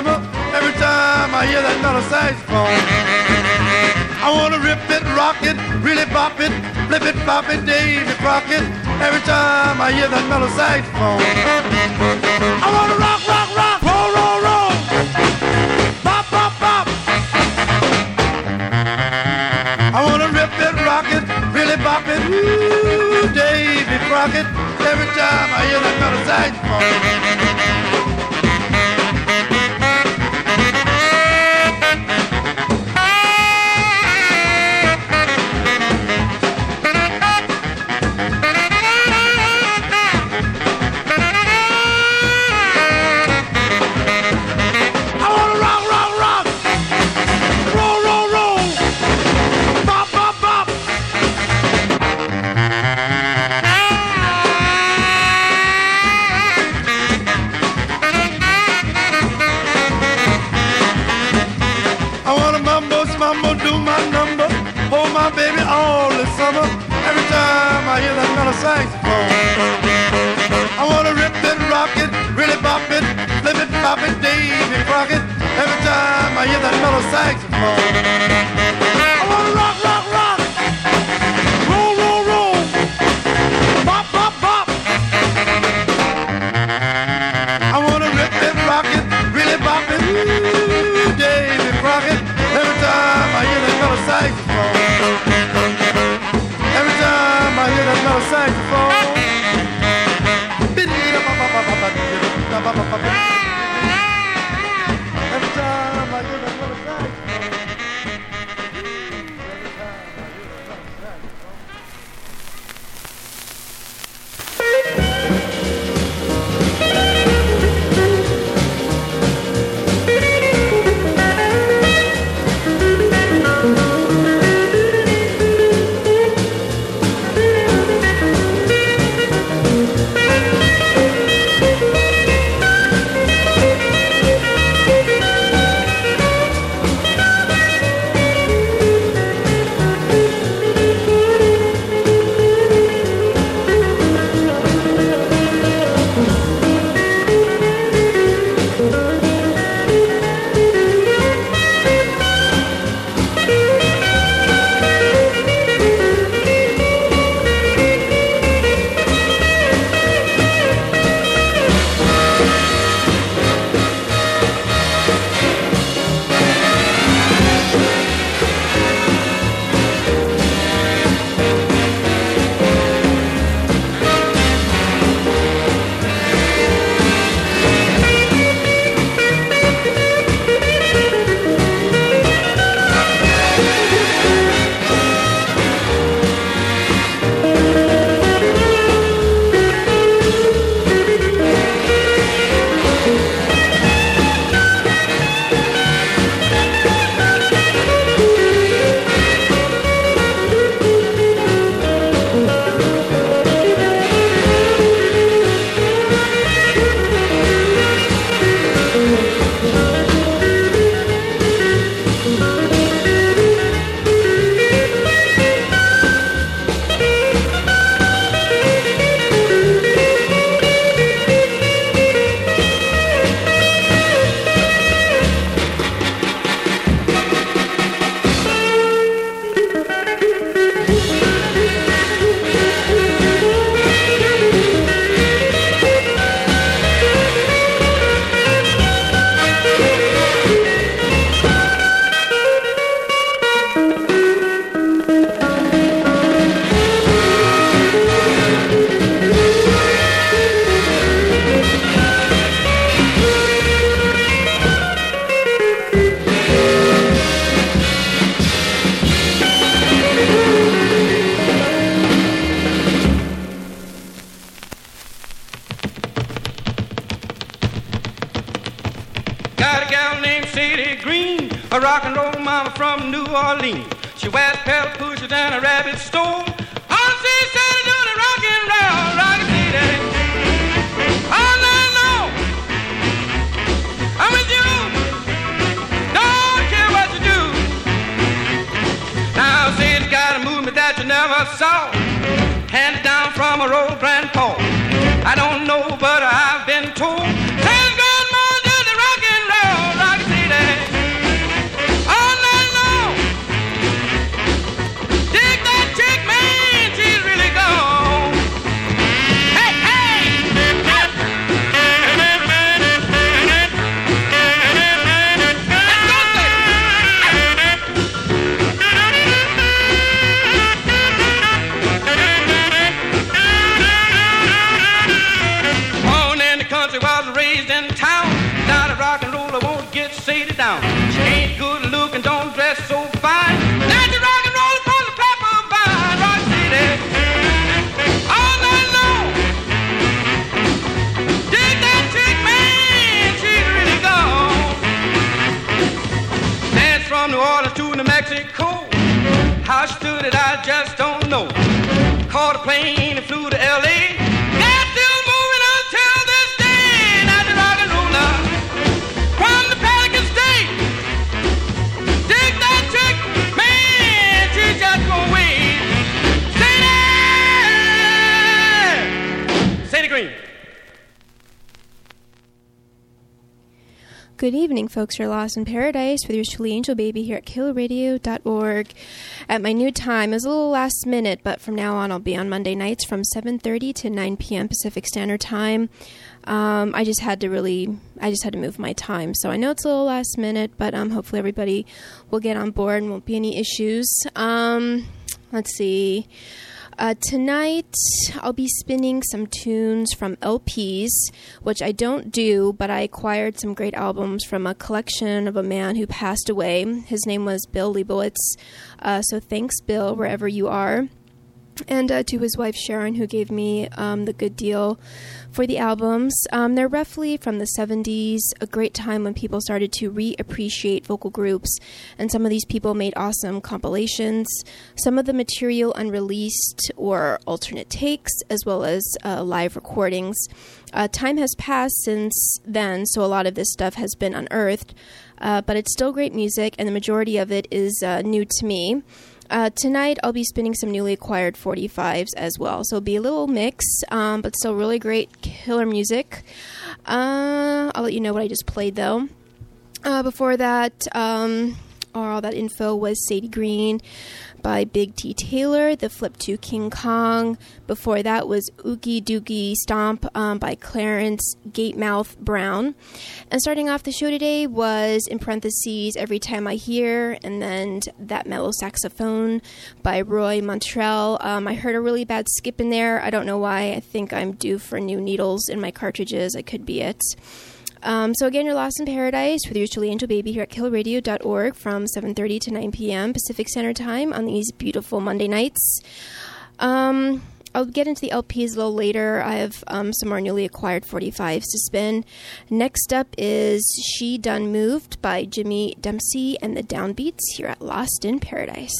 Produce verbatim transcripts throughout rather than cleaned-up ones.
summer every time I hear that metal saxophone. I wanna rip it, rock it, really bop it, flip it, bop it, Davy Crockett every time I hear that metal saxophone. I wanna rock, rock, rock, roll, roll, roll, bop, bop, bop. I wanna rip it, rock it, really bop it, ooh, Davy Crockett every time I hear that metal saxophone. I hear that metal saxophone. I wanna rip it, rock it, really bop it, flip it, bop it, Davy Crockett every time I hear that metal saxophone. I wanna rock, rock, rock, roll, roll, roll, bop, bop, bop. I wanna rip it, rock it, really bop it, ooh, Davy Crockett every time I hear that metal saxophone. Every time I hear that metal saxophone. Every time I hear that metal saxophone. A rock and roll mama from New Orleans. She wears pedal pushers and a rabbit stole. All she said is doing a rock and roll, rock and city. All night long, I'm with you. Don't care what you do. Now say it's got a movement that you never saw. Handed down from her old grandpa. I don't know, but I've been told. Tell grandma does the rock and roll. it down. She ain't good looking, don't dress so fine. Now she rock and roll from the proper vine. Rock City, all night long. Dig that chick, man, she's really gone. Dance from New Orleans to New Mexico. How she stood it, I just don't know. Caught a plane and flew to L A. Got still moving until this day. Now the rock and roller from the Pelican State. Dig that chick, man, she just gonna wait. Sadie! Sadie Green. Good evening, folks. You're lost in paradise with your truly angel baby here at killer radio dot org. At my new time, it was a little last minute, but from now on I'll be on Monday nights from seven thirty to nine p.m. Pacific Standard Time. Um, I just had to really, I just had to move my time. So I know it's a little last minute, but um, hopefully everybody will get on board and won't be any issues. Um, let's see. Uh, tonight, I'll be spinning some tunes from L Ps, which I don't do, but I acquired some great albums from a collection of a man who passed away. His name was Bill Leibowitz. Uh, so thanks, Bill, wherever you are. And uh, to his wife, Sharon, who gave me um, the good deal for the albums. Um, they're roughly from the seventies, a great time when people started to reappreciate vocal groups. And some of these people made awesome compilations. Some of the material unreleased or alternate takes, as well as uh, live recordings. Uh, time has passed since then, so a lot of this stuff has been unearthed. Uh, but it's still great music, and the majority of it is uh, new to me. Uh, tonight, I'll be spinning some newly acquired forty-fives as well. So it'll be a little mix, um, but still really great killer music. Uh, I'll let you know what I just played, though. Uh, before that, um, or all that info was Sadie Green by Big T. Taylor, The Flip to King Kong. Before that was Oogie Doogie Stomp um, by Clarence Gatemouth Brown. And starting off the show today was, in parentheses, Every Time I Hear, and then That Mellow Saxophone by Roy Montrell. Um, I heard a really bad skip in there. I don't know why. I think I'm due for new needles in my cartridges. I could be it. Um, so again, you're lost in paradise with your truly angel baby here at killer radio dot org from seven thirty to nine p.m. Pacific Standard Time on these beautiful Monday nights. Um, I'll get into the L Ps a little later. I have um, some more newly acquired forty-fives to spin. Next up is She Done Moved by Jimmy Dempsey and the Downbeats here at Lost in Paradise.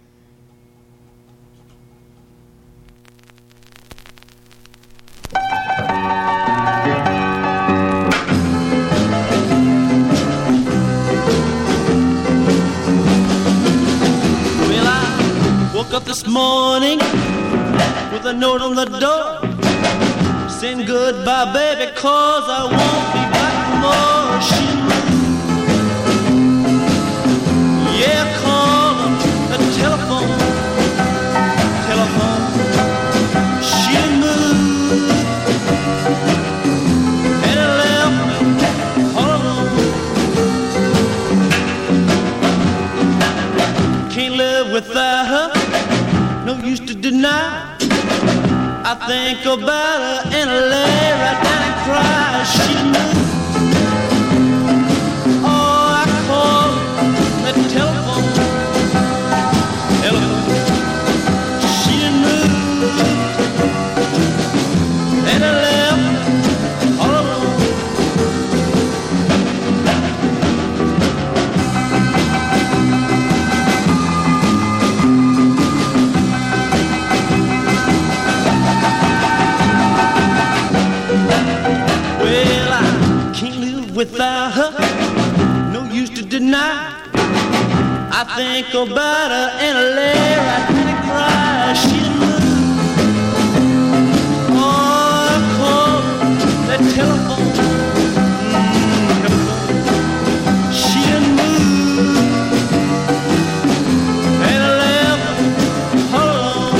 Woke up this morning with a note on the door saying goodbye, baby, cause I won't be back tomorrow. She moved. Yeah, call on the telephone, telephone. She moved and left me all alone. Can't live without her. No use to deny. I think about her and I lay right down and cry. She moved. Oh, I call the telephone, telephone. She moved and I left all alone. Without her, no use to deny. I think about her and I lay right down and cry. She moved. Oh, I call that telephone, mm, telephone. She moved and I left her all alone.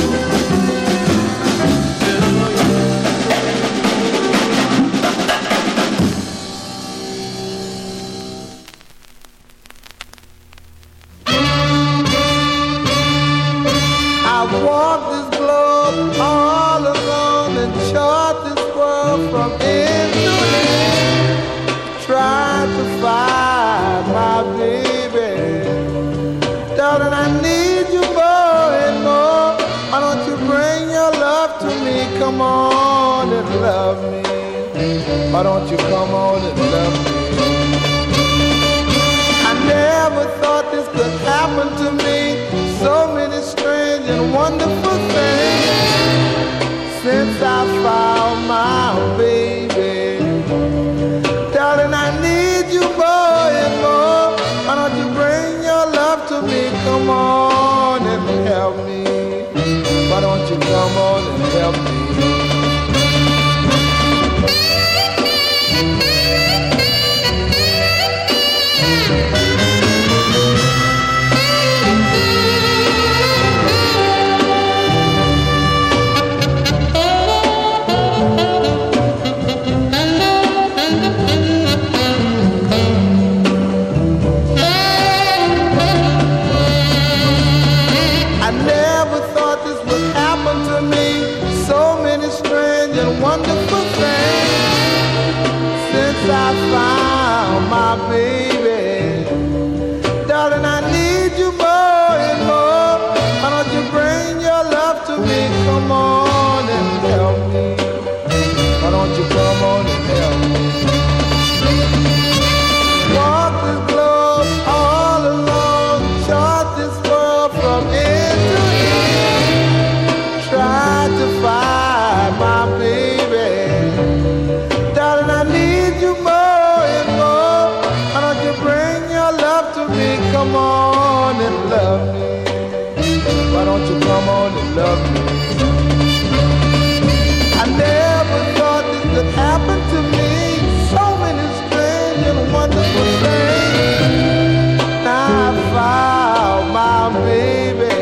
Walk this globe all alone and chart this world from end to end. Try to find my come on and love me? Why don't you come on and love me? I never thought this could happen to me. So many strange and wonderful things since I found my baby. Darling, I need you more and more. Why don't you bring your love to me? Come on and help me. Why don't you come on and help me? Wonderful things since I found my baby. Darling, I need you more and more. Why don't you bring your love to me? Come on and help me. Why don't you come on and help me? Walk this globe all alone, chart this world from end to end. Try to find my baby. Come on and love me. Why don't you come on and love me? I never thought this could happen to me. So many strange and wonderful things. Now I found my baby.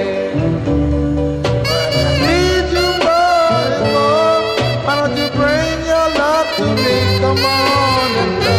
I need you more and more. Why don't you bring your love to me? Come on and love me.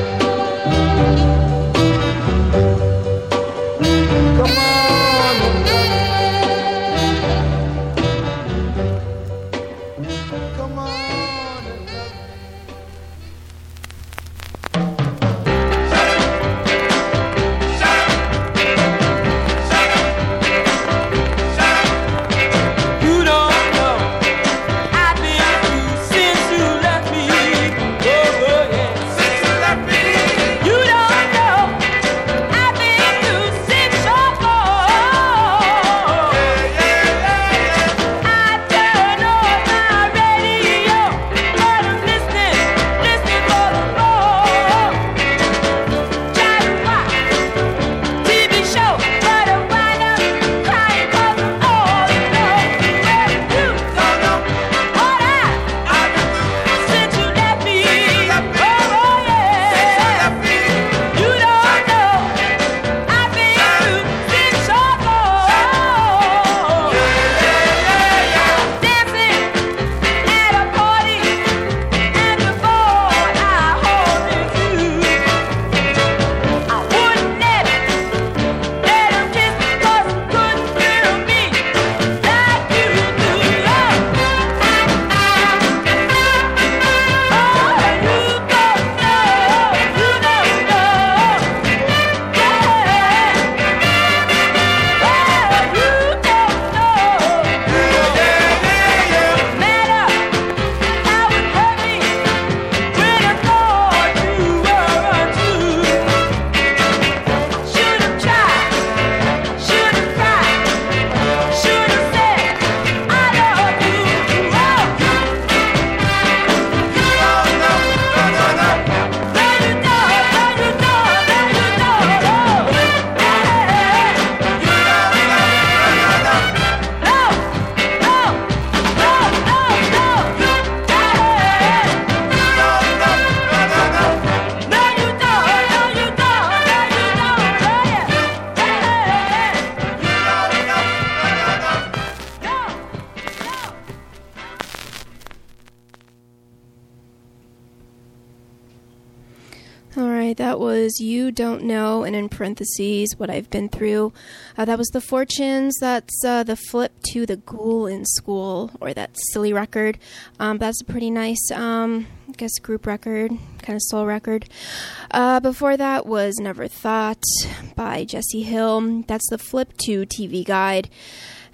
right, that was You Don't Know, and in parentheses, What I've Been Through. Uh, that was The Fortunes. That's uh, the flip to The Ghoul in School, or that silly record. Um, that's a pretty nice, um, I guess, group record, kind of soul record. Uh, before that was Never Thought by Jesse Hill. That's the flip to T V Guide.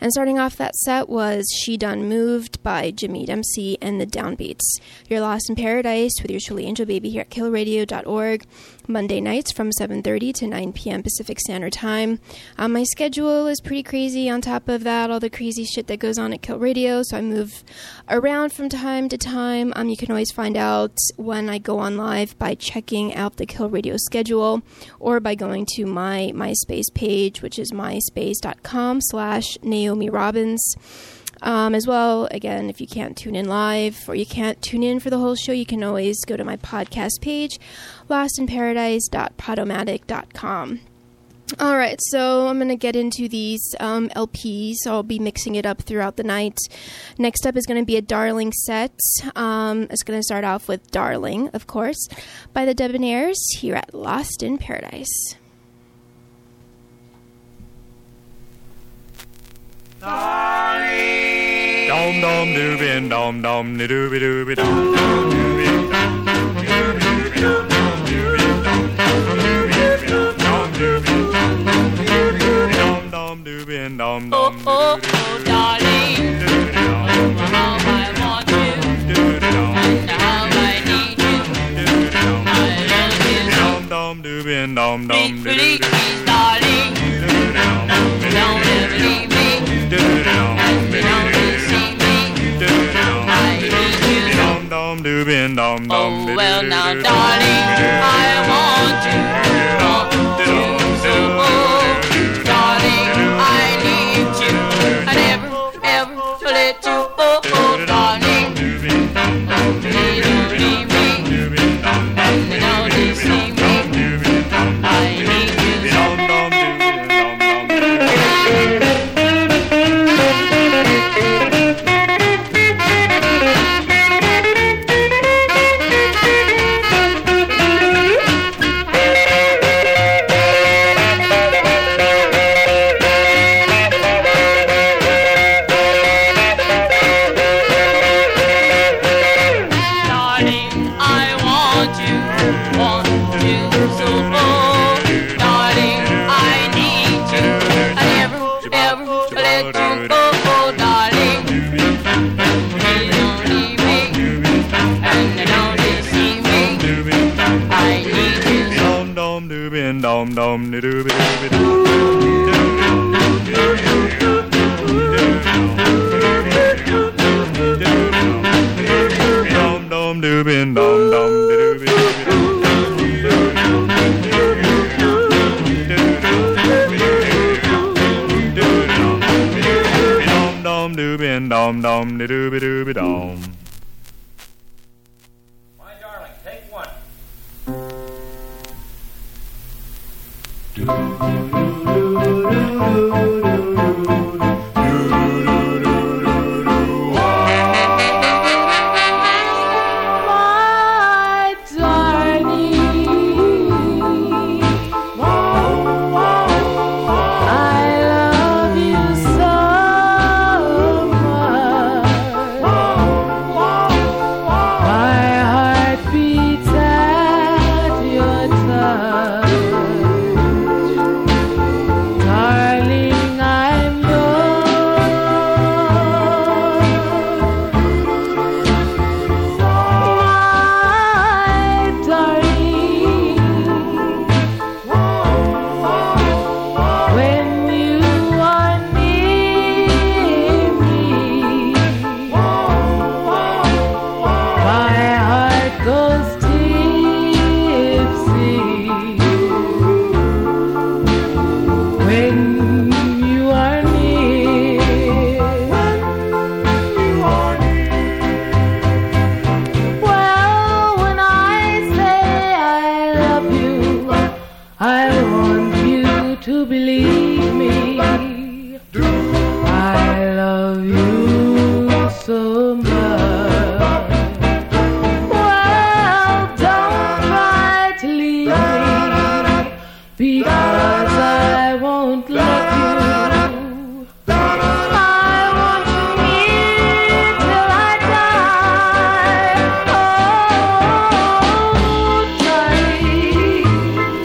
And starting off that set was She Done Moved by Jimmy Dempsey and the Downbeats. You're Lost in Paradise with your truly Angel Baby here at kill radio dot org. Monday nights from seven thirty to nine p.m. Pacific Standard Time. Um, my schedule is pretty crazy. On top of that, all the crazy shit that goes on at Kill Radio, so I move around from time to time. Um, you can always find out when I go on live by checking out the Kill Radio schedule or by going to my MySpace page, which is myspace.com slash Naomi Robbins. Um, as well, again, if you can't tune in live or you can't tune in for the whole show, you can always go to my podcast page, lost in paradise dot podomatic dot com. All right, so I'm going to get into these um, L Ps. I'll be mixing it up throughout the night. Next up is going to be a Darling set. Um, it's going to start off with Darling, of course, by the Debonaires here at Lost in Paradise. Darling. Dom dom doobie dom dom de doobie doobie dom dom doobie dom doobie dom dom doobie dom dom doobie dom dom doobie dom dom. Oh oh oh, darling, how I want you, and how I need you. I love you. Dom dom doobie dom dom. Please, please, darling, don't ever leave me. Oh, well, now, darling, I want you, want you so, oh, darling, I need you, I never, ever let you, oh, oh, darling, please don't leave me, and don't deceive me, I need you. Dom dom de doobie doobie dom dom doobie dom dom de doobie dom dom doobie dom dom de doobie doobie dom. My darling, take one.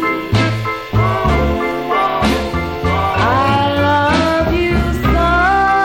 I love you so.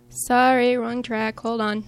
Sorry, wrong track. Hold on.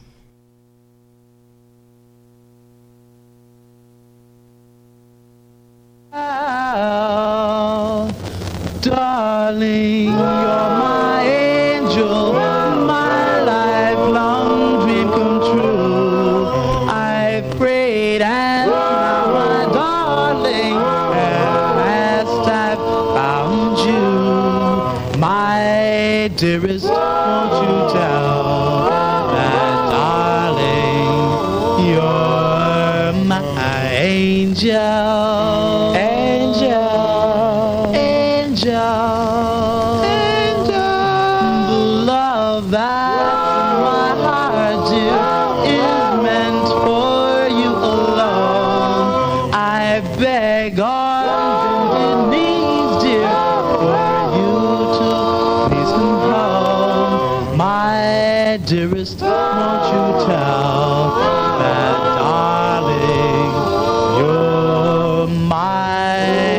Oh, darling, you're my angel, my lifelong dream come true. I prayed and now, my darling, at last I've found you. My dearest, won't you tell that, darling, you're my angel. Dearest, won't you tell that, darling, you're my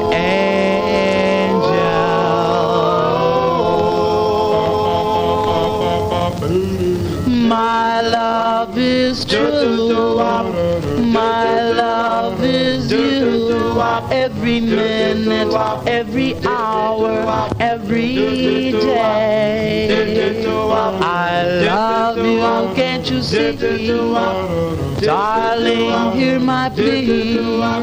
angel. My love is true, my love is you. Every minute, every hour, every day. I love you, can't you see? Darling, hear my plea.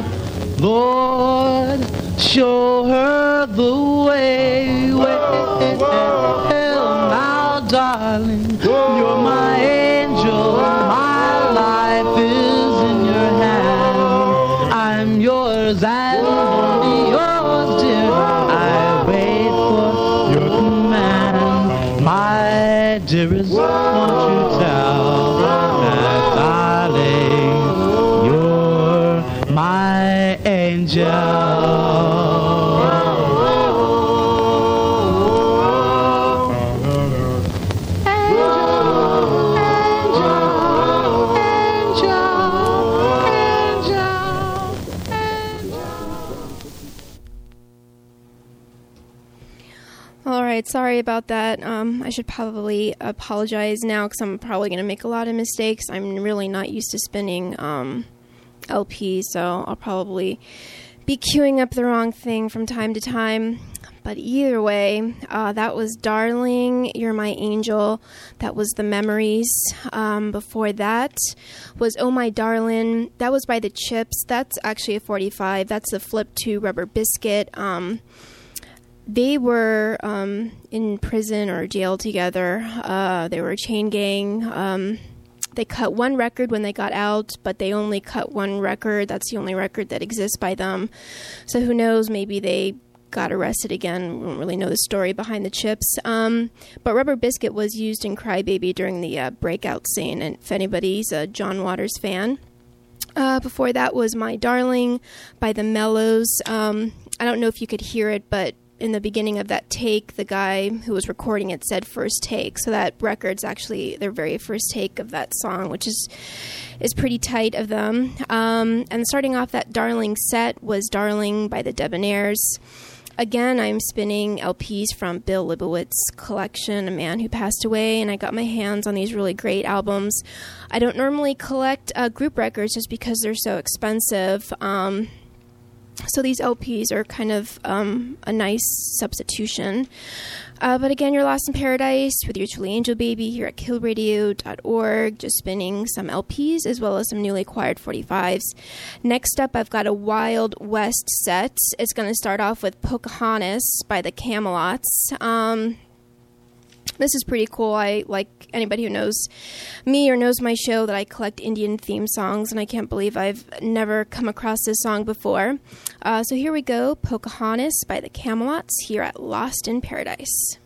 Lord, show her the way. Well, now, darling, you're my angel. My life is in your hand. I'm yours and only yours, dear. I wait for your command. My dearest, won't you tell that, darling, you're my angel. Sorry about that. Um, I should probably apologize now because I'm probably going to make a lot of mistakes. I'm really not used to spinning um, L Ps, so I'll probably be queuing up the wrong thing from time to time. But either way, uh, that was Darling, You're My Angel. That was The Memories. Um, before that was Oh My Darling. That was by The Chips. That's actually a forty-five. That's the flip to Rubber Biscuit. Um, They were um, in prison or jail together. Uh, they were a chain gang. Um, they cut one record when they got out, but they only cut one record. That's the only record that exists by them. So who knows? Maybe they got arrested again. We don't really know the story behind The Chips. Um, but Rubber Biscuit was used in Cry Baby during the uh, breakout scene, and if anybody's a John Waters fan. Uh, before that was My Darling by The Mellows. Um, I don't know if you could hear it, but in the beginning of that take, the guy who was recording it said first take. So that record's actually their very first take of that song, which is is pretty tight of them. Um, and starting off that Darling set was Darling by the Debonaires. Again, I'm spinning L Ps from Bill Libowitz's collection, A Man Who Passed Away, and I got my hands on these really great albums. I don't normally collect uh, group records just because they're so expensive. Um, So these L Ps are kind of um, a nice substitution. Uh, but again, you're lost in paradise with your Julie Angel Baby here at kill radio dot org, just spinning some L Ps as well as some newly acquired forty-fives. Next up, I've got a Wild West set. It's going to start off with Pocahontas by the Camelots. Um... This is pretty cool. I, like anybody who knows me or knows my show, that I collect Indian theme songs, and I can't believe I've never come across this song before. Uh, so here we go, Pocahontas by the Camelots here at Lost in Paradise.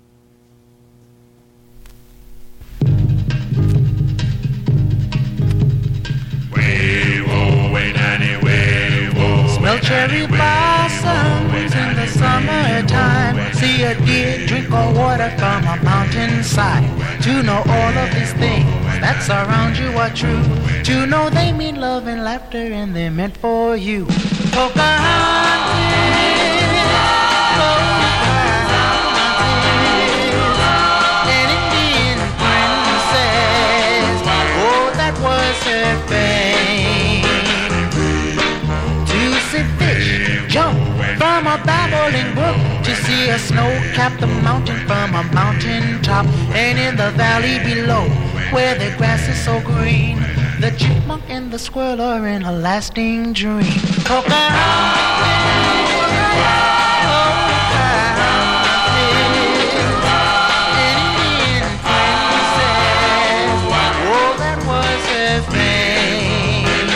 Way-wo, way nanny, way-wo, Smell cherry blossoms in the summertime. See a deer drink or water from a mountainside. To know all of these things that surround you are true. To know they mean love and laughter and they're meant for you. Pocahontas, Pocahontas, an Indian friend was her fame. To see fish jump from a babbling brook, to see a snow-capped mountain from a mountain top, and in the valley below, where the grass is so green, the chipmunk and the squirrel are in a lasting dream. Pocahontas, Indian princess, oh, that was her fame.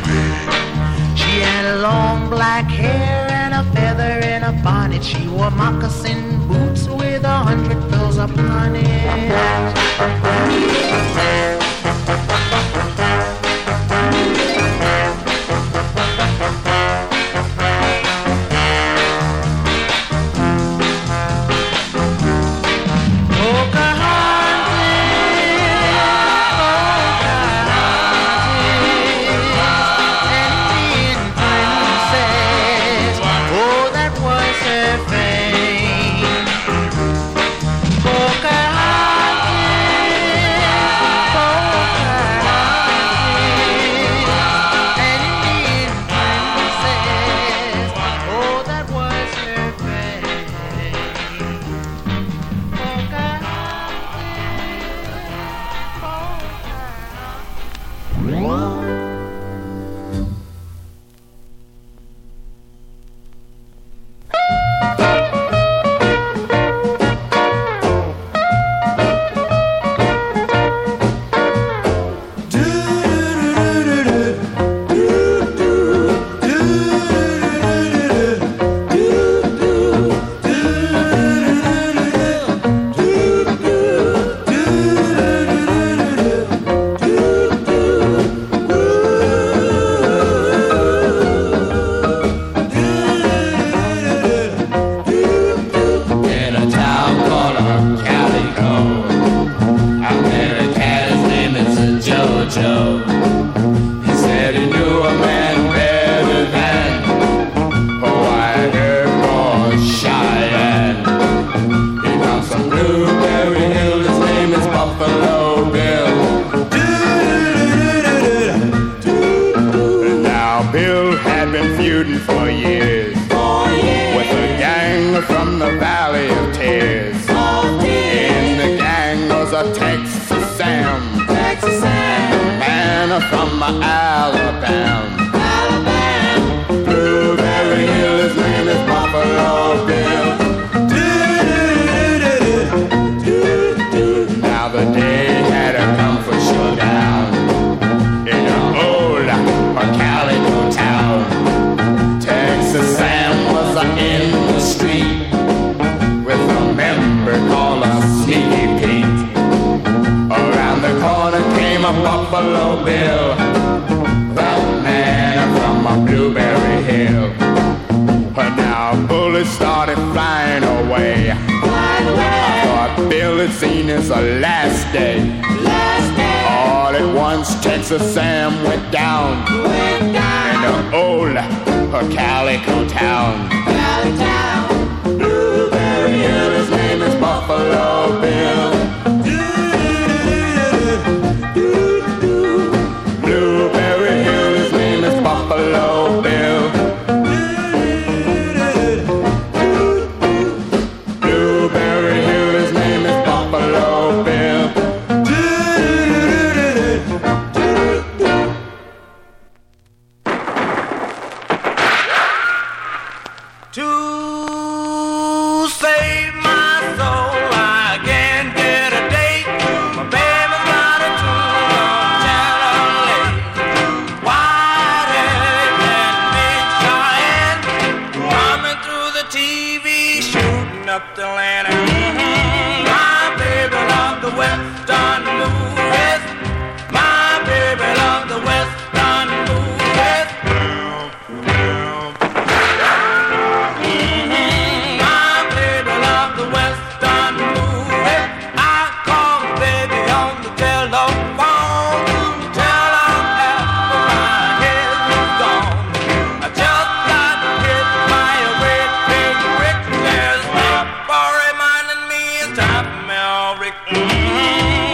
She had long black hair and a feather in a bonnet. She wore moccasin boots with a hundred bells upon it. Time for me, Rick. Mm-hmm.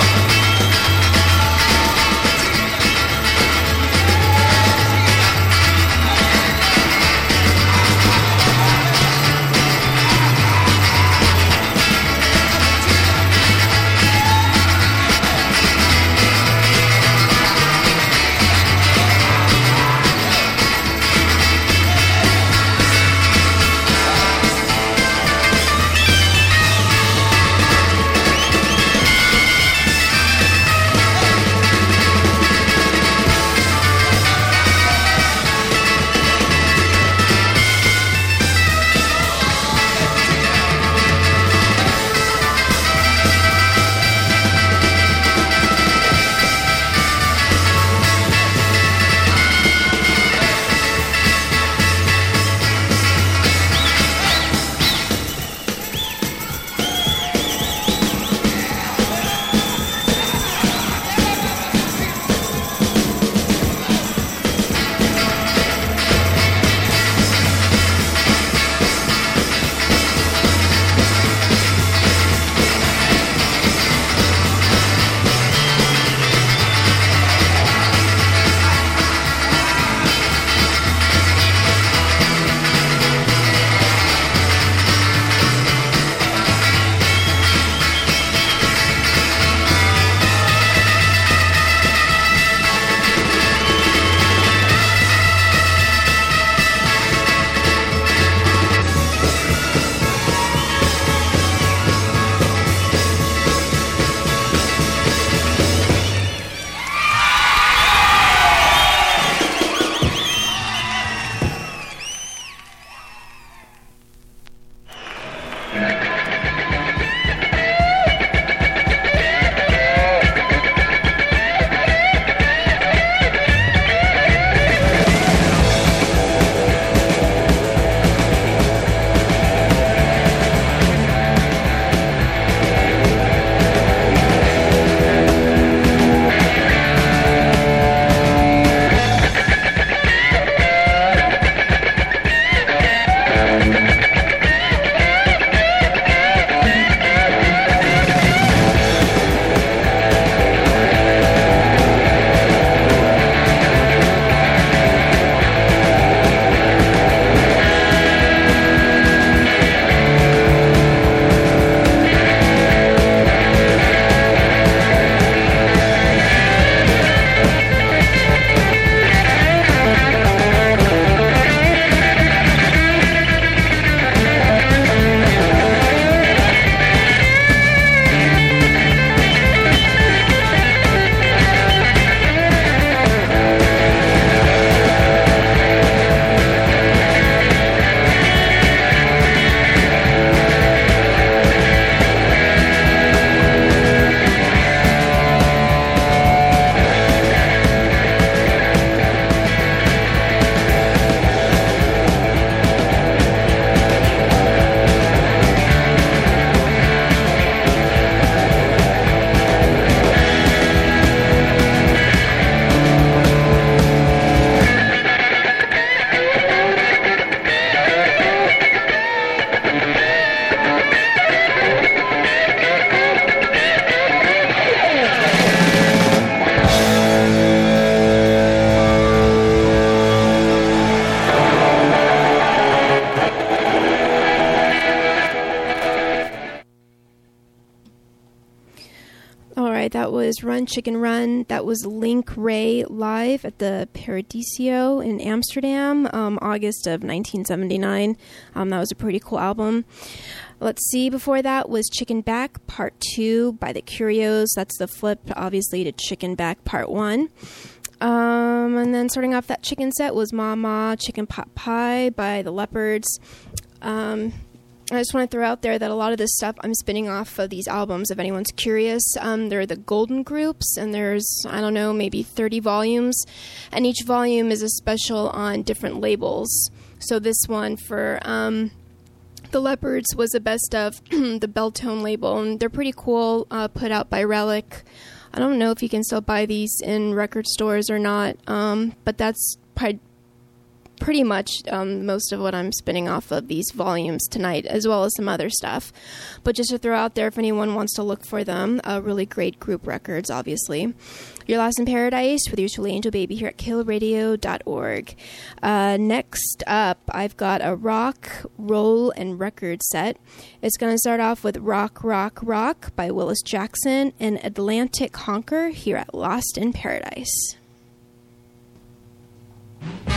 that was Run Chicken Run. That was Link Ray live at the Paradiso in Amsterdam, um, August of nineteen seventy-nine. Um, that was a pretty cool album. Let's see, before that was Chicken Back Part two by the Curios. That's the flip, obviously, to Chicken Back Part one. Um, and then starting off that chicken set was Ma Ma Chicken Pot Pie by the Leopards. Um, I just want to throw out there that a lot of this stuff I'm spinning off of these albums, if anyone's curious. Um, they're the Golden Groups, and there's, I don't know, maybe thirty volumes. And each volume is a special on different labels. So this one for um, the Leopards was the best of the Belltone label, and they're pretty cool, uh, put out by Relic. I don't know if you can still buy these in record stores or not, um, but that's probably pretty much um, most of what I'm spinning off of these volumes tonight, as well as some other stuff. But just to throw out there, if anyone wants to look for them, uh, really great group records, obviously. You're Lost in Paradise with your Chili Angel Baby here at kill radio dot org. Uh, next up, I've got a rock, roll, and record set. It's going to start off with Rock, Rock, Rock by Willis Jackson and Atlantic Honker here at Lost in Paradise.